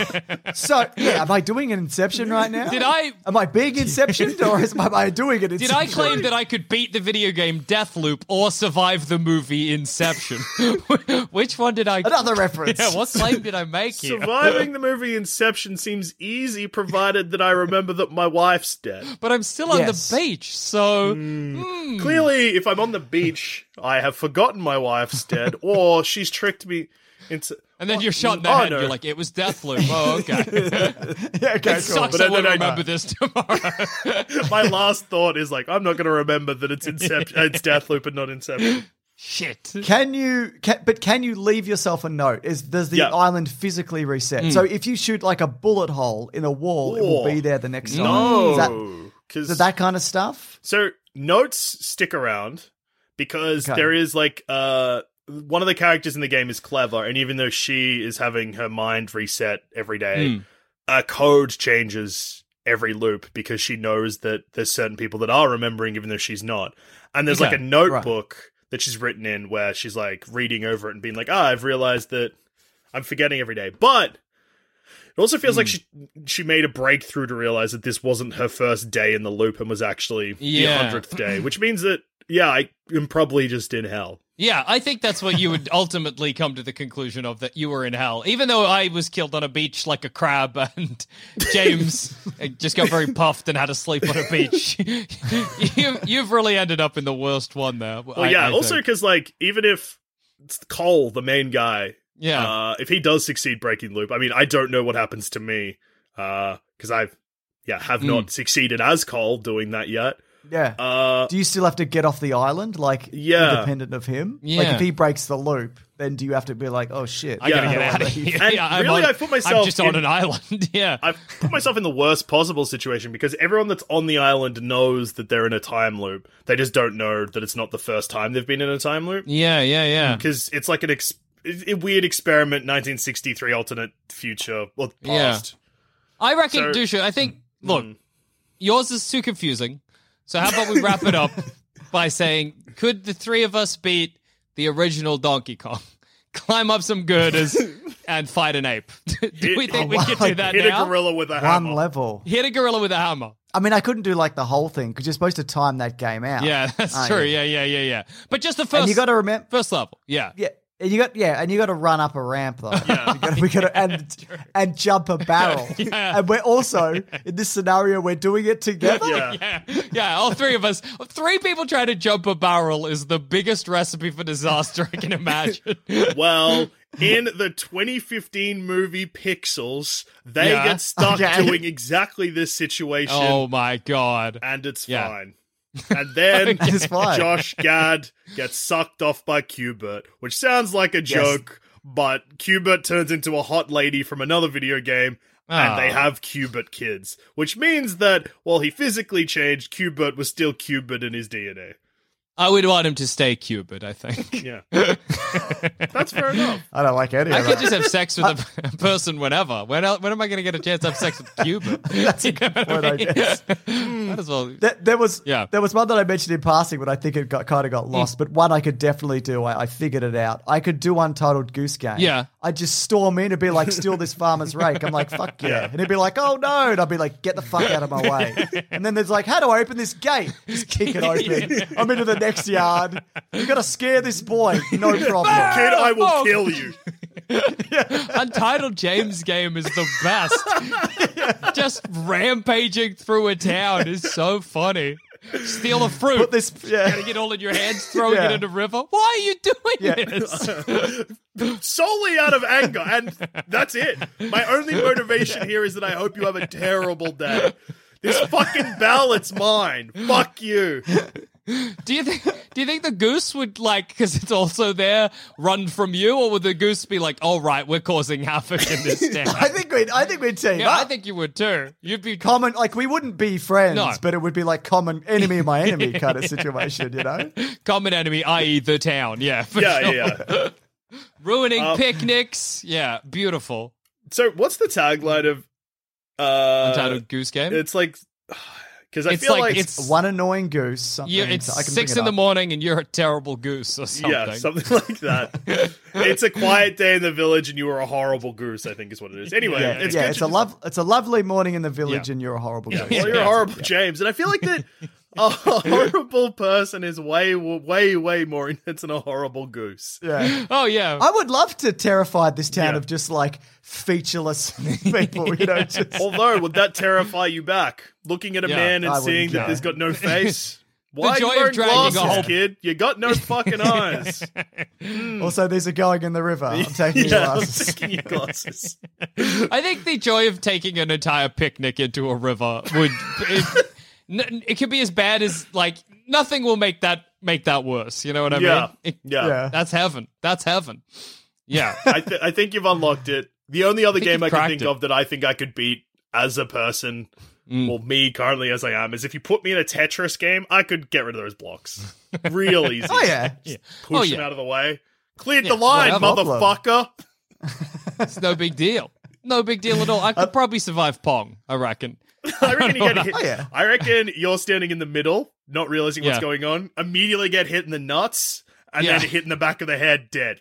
So am I doing an Inception right now? Am I being Inceptioned or am I doing an Inception? Did I claim that I could beat the video game Deathloop or survive the movie Inception? Which one did I... Another reference. Yeah, what claim did I make here? Surviving the movie Inception seems easy, provided that I remember that my wife's dead. But I'm still on Yes. the beach, so... Clearly, if I'm on the beach, I have forgotten my wife's dead, or she's tricked me into... And then you're shot in the Oh, head. no. You're like, it was Deathloop. Oh, okay. Yeah, okay, It cool. sucks. But I then won't I- remember this tomorrow. My last thought is I'm not going to remember that it's Deathloop and not Inception. Shit. Can you leave yourself a note? Does the island physically reset? So if you shoot like a bullet hole in a wall, it will be there the next time. No. Is it that kind of stuff? So notes stick around because there is like one of the characters in the game is clever, and even though she is having her mind reset every day, code changes every loop because she knows that there's certain people that are remembering even though she's not. And there's like a notebook that she's written in where she's like reading over it and being like, I've realized that I'm forgetting every day. But it also feels like she made a breakthrough to realize that this wasn't her first day in the loop and was actually the 100th day, which means that, I am probably just in hell. Yeah, I think that's what you would ultimately come to the conclusion of, that you were in hell. Even though I was killed on a beach like a crab and James just got very puffed and had to sleep on a beach. You've really ended up in the worst one there. Well, I also because like even if it's Cole, the main guy, if he does succeed breaking loop, I mean, I don't know what happens to me because I've have not succeeded as Cole doing that yet. Yeah. Do you still have to get off the island, independent of him? Yeah. Like, if he breaks the loop, then do you have to be like, oh, shit. I gotta get out of here. And I put myself I'm just on an island, I've put myself in the worst possible situation because everyone that's on the island knows that they're in a time loop. They just don't know that it's not the first time they've been in a time loop. Yeah. Because it's like a weird experiment, 1963 alternate future, or past. I reckon, Dusha, I think, look, yours is too confusing. So how about we wrap it up by saying, could the three of us beat the original Donkey Kong? Climb up some girders and fight an ape. Do we think we could do that hit now? Hit a gorilla with a hammer. One level. Hit a gorilla with a hammer. I mean, I couldn't do like the whole thing because you're supposed to time that game out. Yeah, that's true. Yeah. But just the first. And you got to remember first level. Yeah. And you got to run up a ramp though. We got and jump a barrel. And we're also in this scenario we're doing it together. Yeah. All three of us, three people trying to jump a barrel is the biggest recipe for disaster I can imagine. Well, in the 2015 movie Pixels, they get stuck doing exactly this situation. Oh my god! And it's fine. And then Josh Gad gets sucked off by Q*bert, which sounds like a joke, but Q*bert turns into a hot lady from another video game, and they have Q*bert kids, which means that while he physically changed, Q*bert was still Q*bert in his DNA. I would want him to stay Q*bert, I think. Yeah. That's fair enough. I don't like any of I that. could just have sex with a person whenever. When am I going to get a chance to have sex with Q*bert? That's a good point, I guess. Might as well. There was one that I mentioned in passing, but I think it kind of got lost. But one I could definitely do. I figured it out. I could do Untitled Goose Game. Yeah. I'd just storm in and be like, steal this farmer's rake. I'm like, fuck yeah. And he'd be like, oh no. And I'd be like, get the fuck out of my way. And then there's like, how do I open this gate? Just kick it open. I'm into the next yard. You got to scare this boy. No problem. Kid, I will kill you. Untitled James game is the best. Just rampaging through a town is so funny. Steal the fruit. Put this, Getting it all in your hands, throwing it in the river. Why are you doing this? Solely out of anger, and that's it. My only motivation here is that I hope you have a terrible day. This fucking ballot's mine. Fuck you. Do you think the goose would, like, because it's also there, run from you, or would the goose be like, "All right, we're causing havoc in this town"? I think we'd team Yeah, up. I think you would too. You'd be Common, like we wouldn't be friends, No. but it would be like common enemy of my enemy kind of situation, you know? common enemy, i.e., the town. Yeah, for sure. Yeah. Ruining picnics. Yeah, beautiful. So, what's the tagline of Untitled Goose Game. It's like, because I It's feel like like it's One annoying goose. Something. it's I can 6 bring it in the up. morning and you're a terrible goose or something. yeah, something like that. It's a quiet day in the village, and you are a horrible goose. I think is what it is. Anyway, It's a lovely morning in the village, and you're a horrible goose. Well, you're a horrible James, and I feel like that a horrible person is way more intense than a horrible goose. Yeah. Oh yeah. I would love to terrify this town Yeah. of just like featureless people, you know. Just... Although, would that terrify you back? Looking at a Yeah, man and I seeing wouldn't that care. there's got no face? Why are joy you of wearing dragging a glasses, whole- kid? You got no fucking eyes. Also, these are going in the river. I'm taking your Yeah, I'm glasses. taking your glasses. I think the joy of taking an entire picnic into a river it could be as bad as, like, nothing will make that make that worse. You know what I Yeah. mean? Yeah. That's heaven. That's heaven. Yeah. I think you've unlocked it. The only other game I can think it. of that I think I could beat as a person, well, me currently as I am, is if you put me in a Tetris game, I could get rid of those blocks. Real easy. Oh, yeah. Push them out of the way. Cleared the line, whatever. motherfucker. It's no big deal. No big deal at all. I could probably survive Pong, I reckon. I reckon you get hit. Oh, yeah. I reckon you're standing in the middle, not realizing what's Yeah. going on, immediately get hit in the nuts, and Yeah. then hit in the back of the head, dead.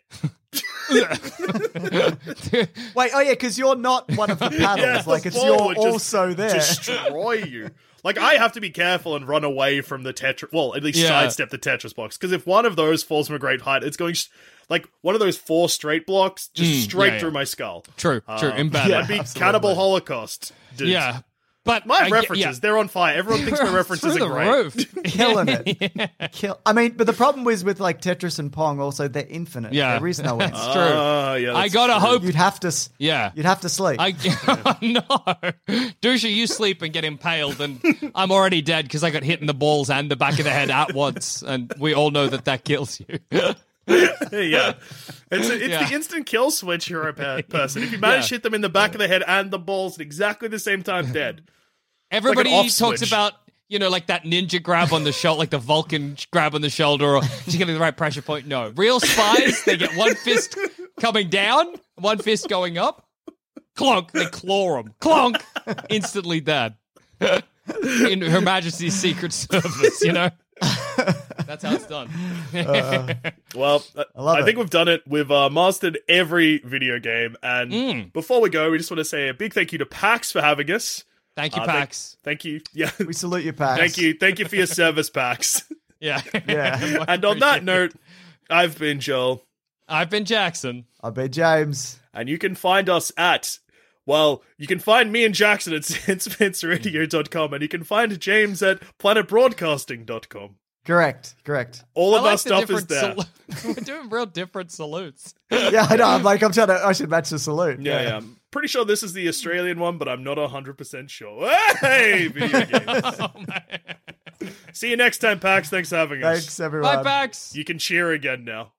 Wait, because you're not one of the paddles. Yeah, like, the it's ball you're would just also there. Destroy you. Like, I have to be careful and run away from the Tetris. Well, at least Yeah. sidestep the Tetris blocks. Because if one of those falls from a great height, it's going like one of those 4 straight blocks just straight yeah. through my skull. True. Embedded. That'd be Cannibal Holocaust. Dude. Yeah. But My references, they're on fire. Everyone thinks my references through are the great. roof. Killing it. I mean, but the problem is with like Tetris and Pong, also they're infinite. Yeah. There is no end. It's true. Yeah, I that's gotta true. hope. You'd have to. Yeah. You'd have to sleep. No. Dusha, you sleep and get impaled, and I'm already dead because I got hit in the balls and the back of the head at once, and we all know that kills you. Yeah. It's Yeah. the instant kill switch you're a person. If you manage to hit them in the back of the head and the balls at exactly the same time, dead. Everybody off talks switch. about, like that ninja grab on the shoulder, like the Vulcan grab on the shoulder, or just getting the right pressure point. No. Real spies, they get one fist coming down, one fist going up. Clonk, they claw them. Clonk, instantly dead. In Her Majesty's Secret Service, That's how it's done. Well, love I think it. we've done it. We've mastered every video game. And before we go, we just want to say a big thank you to PAX for having us. Thank you, Pax. Thank you. Yeah. we salute you, Pax. Thank you. Thank you for your service, PAX. Yeah. Yeah. And on that note, I've been Joel. I've been Jackson. I'll be James. And you can find us at, well, you can find me and Jackson at SenseFenceRadio.com, and you can find James at PlanetBroadcasting.com. Correct. All of I like our the stuff is different there. We're doing real different salutes. Yeah, I know. I should match the salute. Yeah. I'm pretty sure this is the Australian one, but I'm not 100% sure. Hey, video games. Oh, man. See you next time, PAX. Thanks for having us. Thanks, everyone. Bye, Pax. You can cheer again now.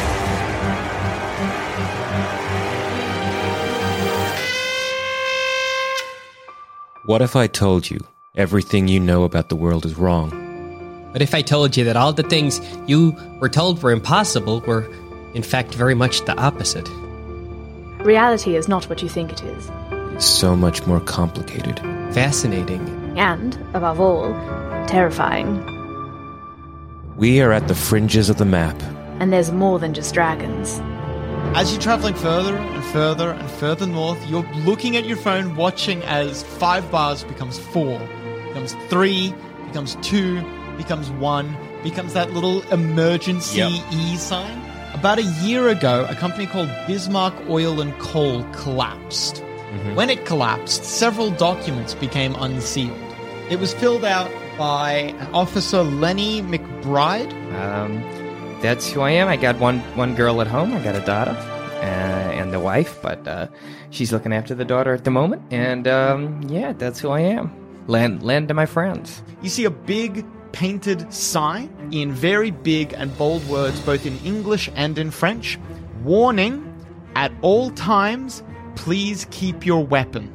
What if I told you everything you know about the world is wrong? But if I told you that all the things you were told were impossible were, in fact, very much the opposite? Reality is not what you think it is. It's so much more complicated. Fascinating. And, above all, terrifying. We are at the fringes of the map. And there's more than just dragons. As you're traveling further and further and further north, you're looking at your phone, watching as 5 bars becomes 4, becomes 3, becomes 2, becomes 1, becomes that little emergency E sign. About a year ago, a company called Bismarck Oil and Coal collapsed. Mm-hmm. When it collapsed, several documents became unsealed. It was filled out by Officer Lenny McBride. That's who I am. I got one girl at home. I got a daughter and the wife, but she's looking after the daughter at the moment. And that's who I am. Land to my friends. You see a big painted sign in very big and bold words, both in English and in French. Warning, at all times, please keep your weapon.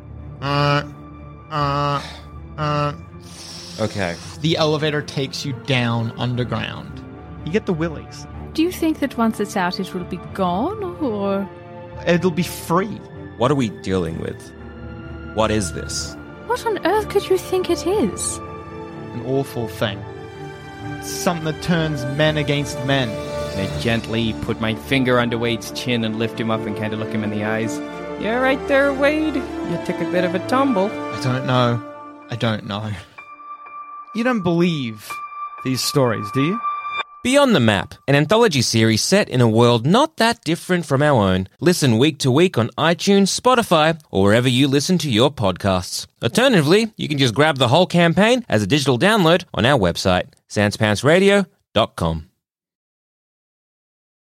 Okay. The elevator takes you down underground. You get the willies. Do you think that once it's out, it will be gone, or...? It'll be free. What are we dealing with? What is this? What on earth could you think it is? An awful thing. Something that turns men against men. I gently put my finger under Wade's chin and lift him up and kind of look him in the eyes. Yeah, right there, Wade. You took a bit of a tumble. I don't know. You don't believe these stories, do you? Beyond the Map, an anthology series set in a world not that different from our own. Listen week to week on iTunes, Spotify, or wherever you listen to your podcasts. Alternatively, you can just grab the whole campaign as a digital download on our website, sanspantsradio.com.